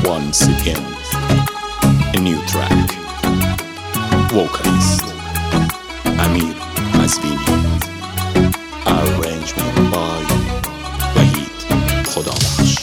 Once again, a new track. Vocalist Amir Azvini. Arrangement by Wahid Khodabakhsh.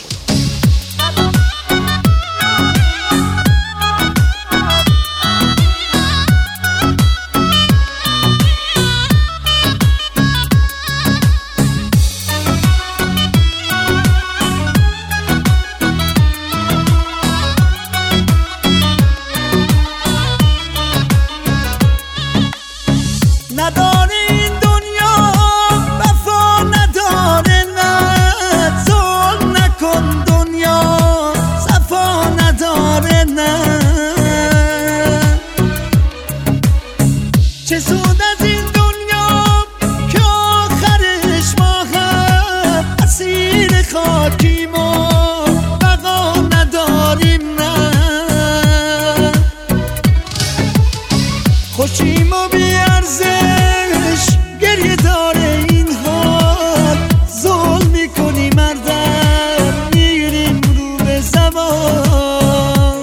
نداره این دنیا وفا نداره، نه ظلم نکن دنیا صفا نداره، نه چه سود از این دنیا که آخرش ما هم اسیر خاکیم و بقا نداریم، نه خوشیم و بیارزش گریه داره این حال، ظلم میکنی مردم میریم رو به زوال.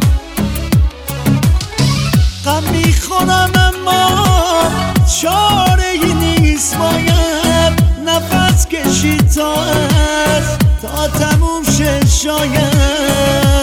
غم میخورم اما چاره ای نیست، باید نفس کشید تا تموم شه شاید.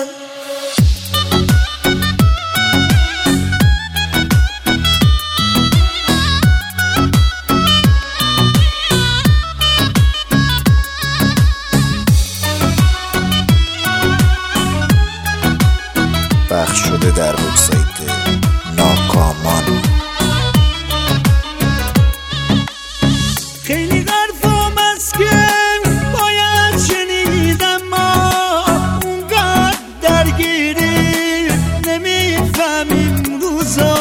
پخش شده در وبسایت ناکامان. خیلی حرفام است که باید شنید، اما اونقدر درگیری نمیفهمیم روزا،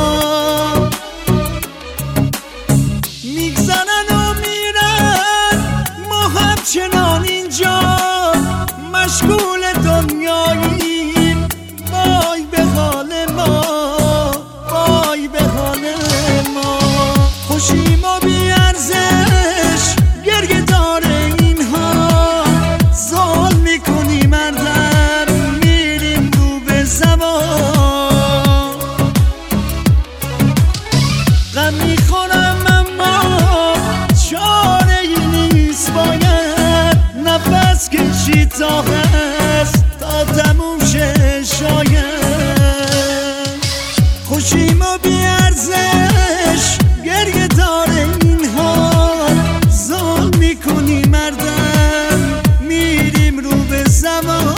میگذرن و میرن ما همچنان اینجا مشغول دنیاییم. وای به حال ما، وای به حال ما، خوشیم و بیارزش گریه داره این حال، ظلم میکنی مردم میریم رو به زوال. غم میخورم اما چاره ای نیست، باید نفس کشید تا هست تا تموم شه شاید. خوشیم و بیارزش گریه داره این حال، ظلم میکنی مردم میریم رو به زوال.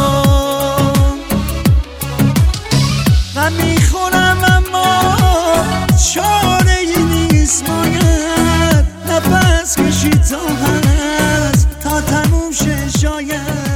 غم میخورم اما چاره ای نیست، باید نفس کشید تا هست تا تموم شه شاید.